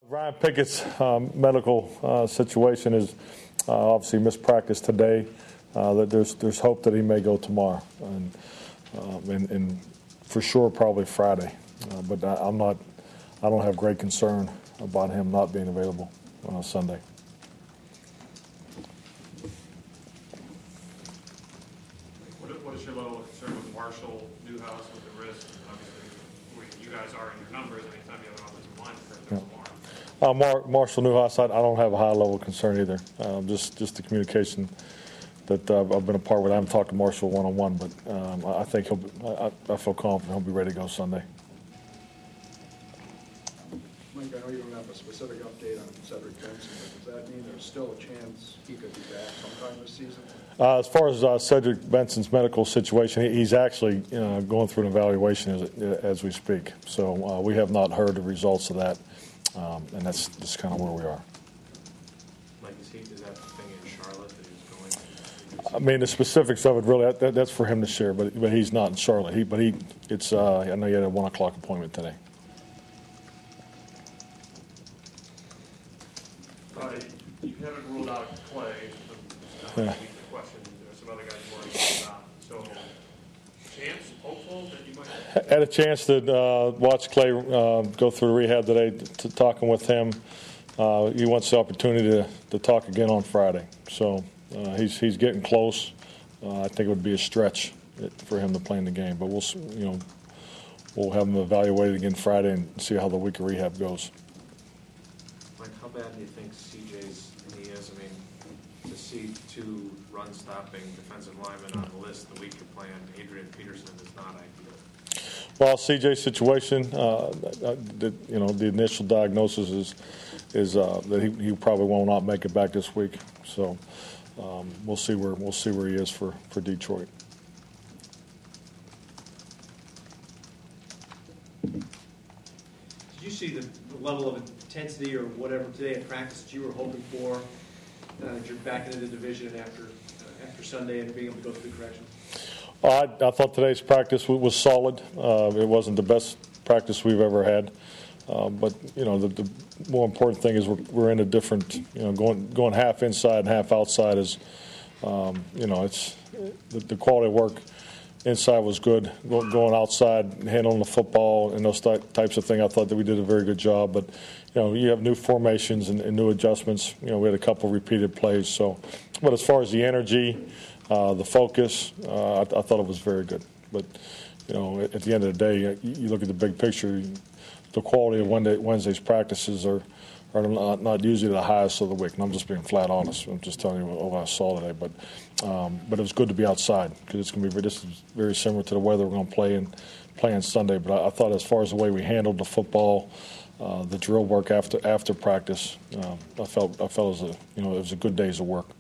Ryan Pickett's medical situation is obviously missed practice today. That there's hope that he may go tomorrow, and for sure probably Friday. But I don't have great concern about him not being available on Sunday. What is your level of concern with Marshall Newhouse with the wrist? Obviously, you guys are in your numbers. Anytime you have an offensive line defender tomorrow. Marshall Newhouse, I don't have a high level of concern either. Just the communication that I've been a part with. I haven't talked to Marshall one-on-one, but I think I feel confident he'll be ready to go Sunday. Mike, I know you don't have a specific update on Cedric Benson, but does that mean there's still a chance he could be back sometime this season? As far as Cedric Benson's medical situation, he's actually going through an evaluation as we speak. So we have not heard the results of that, and that's just kind of where we are. Mike, is that the thing in Charlotte that he's going? I mean, the specifics of it really that's for him to share, but he's not in Charlotte. I know he had a 1 o'clock appointment today. You haven't ruled out Clay. Yeah. The question. There are some other guys worried about. So, chance, hopeful that you might. Had a chance to watch Clay go through rehab today. Talking with him, he wants the opportunity to talk again on Friday. So he's getting close. I think it would be a stretch for him to play in the game, but we'll have him evaluated again Friday and see how the week of rehab goes. Mike, how bad do you think CJ's knee is? I mean, to see two run-stopping defensive linemen on the list the week you're playing Adrian Peterson is not ideal. Well, CJ's situation, the initial diagnosis is that he probably will not make it back this week. So we'll see where he is for Detroit. Did you see the level of intensity or whatever today at practice that you were hoping for? That you're back into the division after Sunday and being able to go through the correction? I thought today's practice was solid. It wasn't the best practice we've ever had, but the more important thing is we're in a different. Going half inside and half outside is, it's the quality of work. Inside was good. Going outside, handling the football, and those types of things, I thought that we did a very good job. But you have new formations and new adjustments. We had a couple repeated plays. But as far as the energy, the focus, I thought it was very good. But at the end of the day, you look at the big picture. The quality of Wednesday's practices are not usually the highest of the week. And I'm just being flat honest. I'm just telling you what I saw today. But it was good to be outside because this is very similar to the weather we're going to play on Sunday. But I thought as far as the way we handled the football, the drill work after practice, I felt it was a good day of work.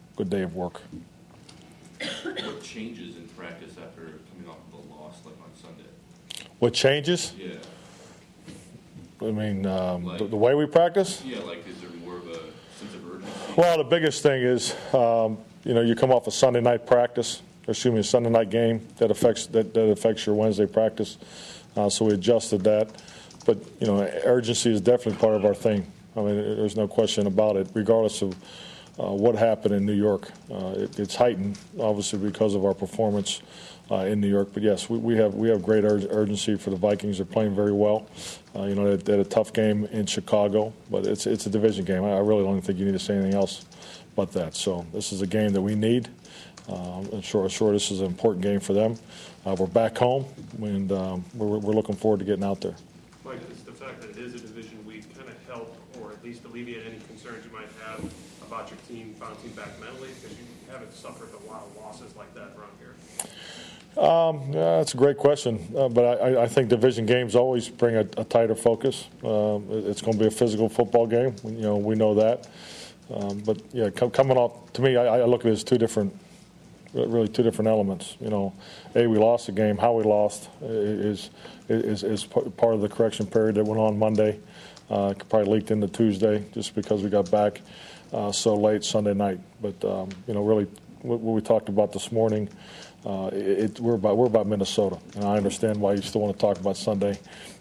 What changes in practice after coming off of a loss like on Sunday? What changes? Yeah. I mean, the way we practice? Yeah, is there more of a sense of urgency? Well, the biggest thing is, you come off a Sunday night practice, a Sunday night game that affects your Wednesday practice. So we adjusted that. But, urgency is definitely part of our thing. I mean, there's no question about it, regardless of what happened in New York. It's heightened, obviously, because of our performance in New York. But yes, we have great urgency for the Vikings. They're playing very well. They had a tough game in Chicago, but it's a division game. I really don't think you need to say anything else but that. So this is a game that we need. I'm sure this is an important game for them. We're back home, and we're looking forward to getting out there. Mike, does the fact that it is a division week kind of help or at least alleviate any concerns you might have about your team bouncing back mentally? Because you haven't suffered a lot of losses like that around here. That's a great question, but I think division games always bring a tighter focus. It's going to be a physical football game. We know that. But yeah, coming off, to me, I look at it as two different elements. We lost the game. How we lost is part of the correction period that went on Monday. Probably leaked into Tuesday just because we got back so late Sunday night. But really, what we talked about this morning. We're about Minnesota, and I understand why you still want to talk about Sunday.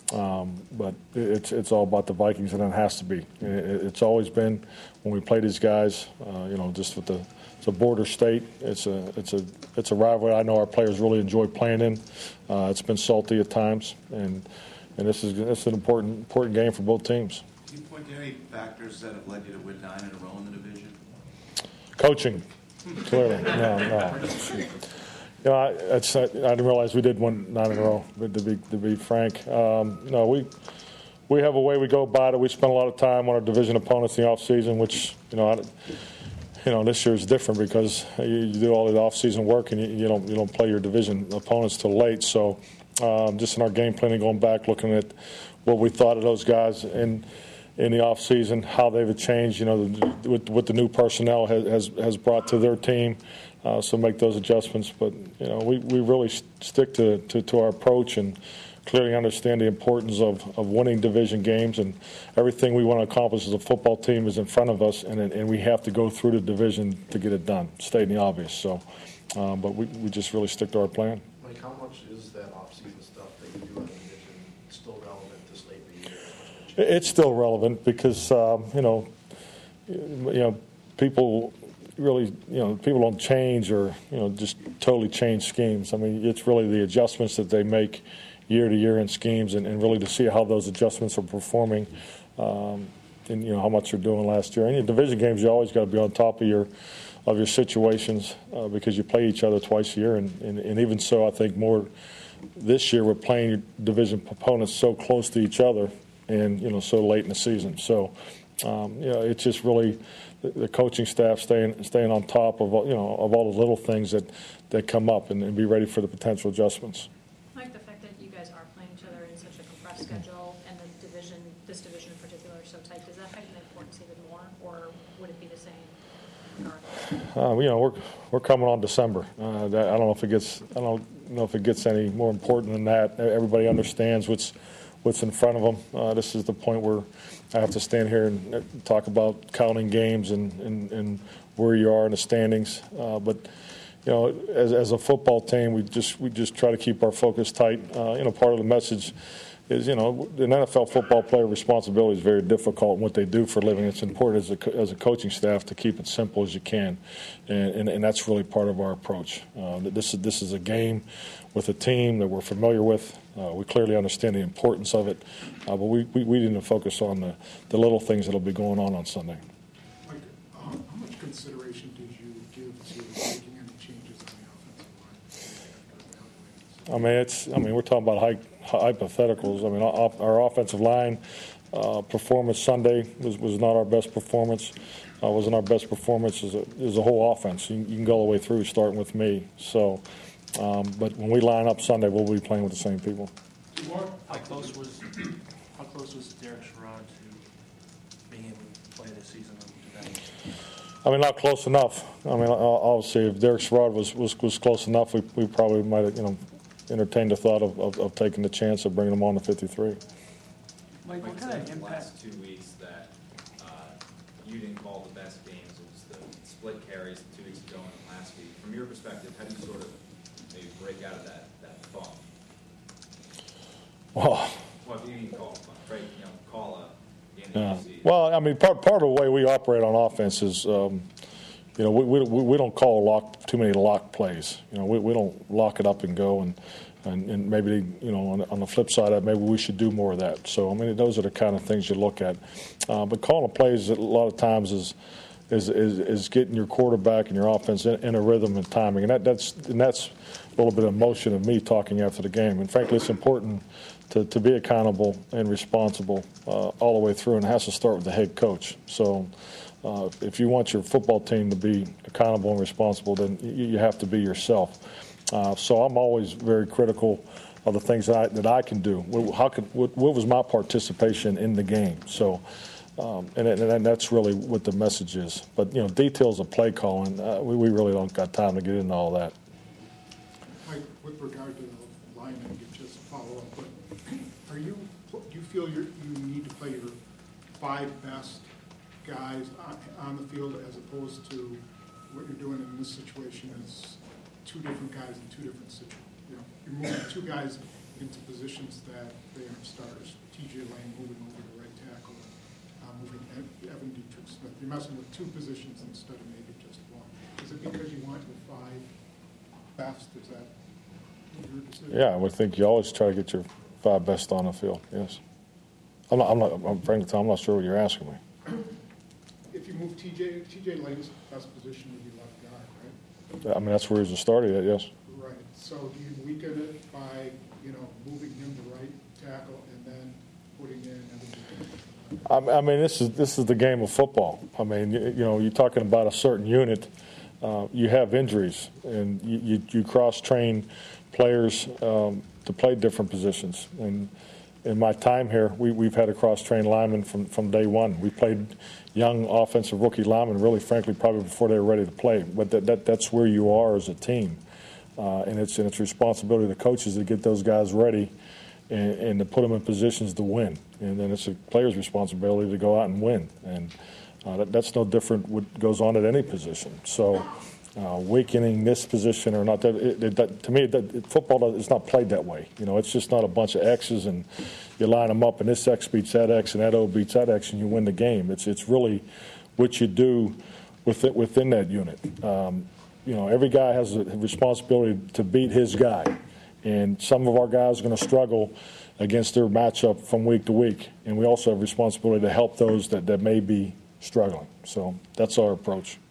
But it's all about the Vikings, and it has to be. It's always been when we play these guys. Just with it's a border state. It's a rivalry. I know our players really enjoy playing in. It's been salty at times, and it's an important game for both teams. Can you point to any factors that have led you to win 9 in a row in the division? Coaching, clearly. No. I didn't realize we did win 9 in a row. To be frank, no, we have a way we go about it. We spend a lot of time on our division opponents in the off season, which this year is different because you do all the off season work and you don't play your division opponents till late. So just in our game planning, going back, looking at what we thought of those guys in the off season, how they've changed, what the new personnel has brought to their team. So make those adjustments, but we really stick to our approach and clearly understand the importance of winning division games, and everything we want to accomplish as a football team is in front of us, and we have to go through the division to get it done. Stating the obvious. So, but we just really stick to our plan. Mike, how much is that off-season stuff that you do on the division still relevant this late in the year? It's still relevant because people. Really, people don't change or, just totally change schemes. I mean, it's really the adjustments that they make year to year in schemes and really to see how those adjustments are performing and, how much they're doing last year. And in division games, you always got to be on top of your situations because you play each other twice a year. And even so, I think more this year we're playing your division opponents so close to each other and, so late in the season. So, it's just really the coaching staff staying on top of all the little things that come up and be ready for the potential adjustments. Like the fact that you guys are playing each other in such a compressed schedule, and this division in particular is so tight, does that heighten the importance even more, or would it be the same regardless? We're coming on December. I don't know if it gets any more important than that. Everybody understands what's in front of them. This is the point where I have to stand here and talk about counting games and where you are in the standings. But as a football team, we just try to keep our focus tight. Part of the message is an NFL football player responsibility is very difficult in what they do for a living. It's important as a coaching staff to keep it simple as you can, and that's really part of our approach. This is a game with a team that we're familiar with. We clearly understand the importance of it, but we didn't focus on the little things that will be going on Sunday. Mike, how much consideration did you give to making any changes on the offensive line? We're talking about hypotheticals. Our offensive line performance Sunday was not our best performance. Wasn't our best performance as a whole offense. You can go all the way through, starting with me. So, but when we line up Sunday, we'll be playing with the same people. How close was Derek Sherrod to being able to play this season today? Not close enough. Obviously, if Derek Sherrod was close enough, we probably might have entertained the thought of taking the chance of bringing him on to 53. Mike, what kind of impact? Last 2 weeks that you didn't call the best games. It was the split carries 2 weeks ago and last week. From your perspective, how do you sort of maybe break out of that funk? Well, if you didn't call a break, call a game yeah. that you see. Well, part of the way we operate on offense is, we don't call too many lock plays. We don't lock it up and go, and maybe on the flip side of that, maybe we should do more of that. So those are the kind of things you look at. But calling plays a lot of times is getting your quarterback and your offense in a rhythm and timing, and that's a little bit of emotion of me talking after the game. And frankly, it's important to be accountable and responsible all the way through, and it has to start with the head coach. So if you want your football team to be accountable and responsible, then you have to be yourself. So I'm always very critical of the things that I can do. What was my participation in the game? So, and that's really what the message is. But details of play calling, we really don't got time to get into all that. Mike, with regard to the linemen, just a follow-up, but do you feel you need to play your 5 best guys on the field as opposed to what you're doing in this situation is 2 different guys in 2 different situations? You're moving 2 guys into positions that they aren't starters. TJ Lane moving over to right tackle, moving Evan Dietrich-Smith. You're messing with two positions instead of maybe just one. Is it because you want your 5 best? Is that your decision? Yeah, I would think you always try to get your 5 best on the field, yes. Frankly, Tom, I'm not sure what you're asking me. If you move TJ Lane's best position would be left guard, right? I mean, that's where he's started at, yes. Right. So do you weaken it by, moving him to right tackle and then putting in Evan? I mean, this is the game of football. I mean, you're talking about a certain unit. You have injuries, and you cross-train players to play different positions. And in my time here, we've had a cross-train lineman from day one. We played young offensive rookie linemen, really, frankly, probably before they were ready to play. But that's where you are as a team. And it's responsibility of the coaches to get those guys ready and to put them in positions to win. And then it's a player's responsibility to go out and win. And that's no different what goes on at any position. So weakening this position or not, to me, football is not played that way. It's just not a bunch of X's and you line them up and this X beats that X and that O beats that X and you win the game. It's really what you do within that unit. Every guy has a responsibility to beat his guy. And some of our guys are going to struggle against their matchup from week to week. And we also have responsibility to help those that may be struggling. So that's our approach.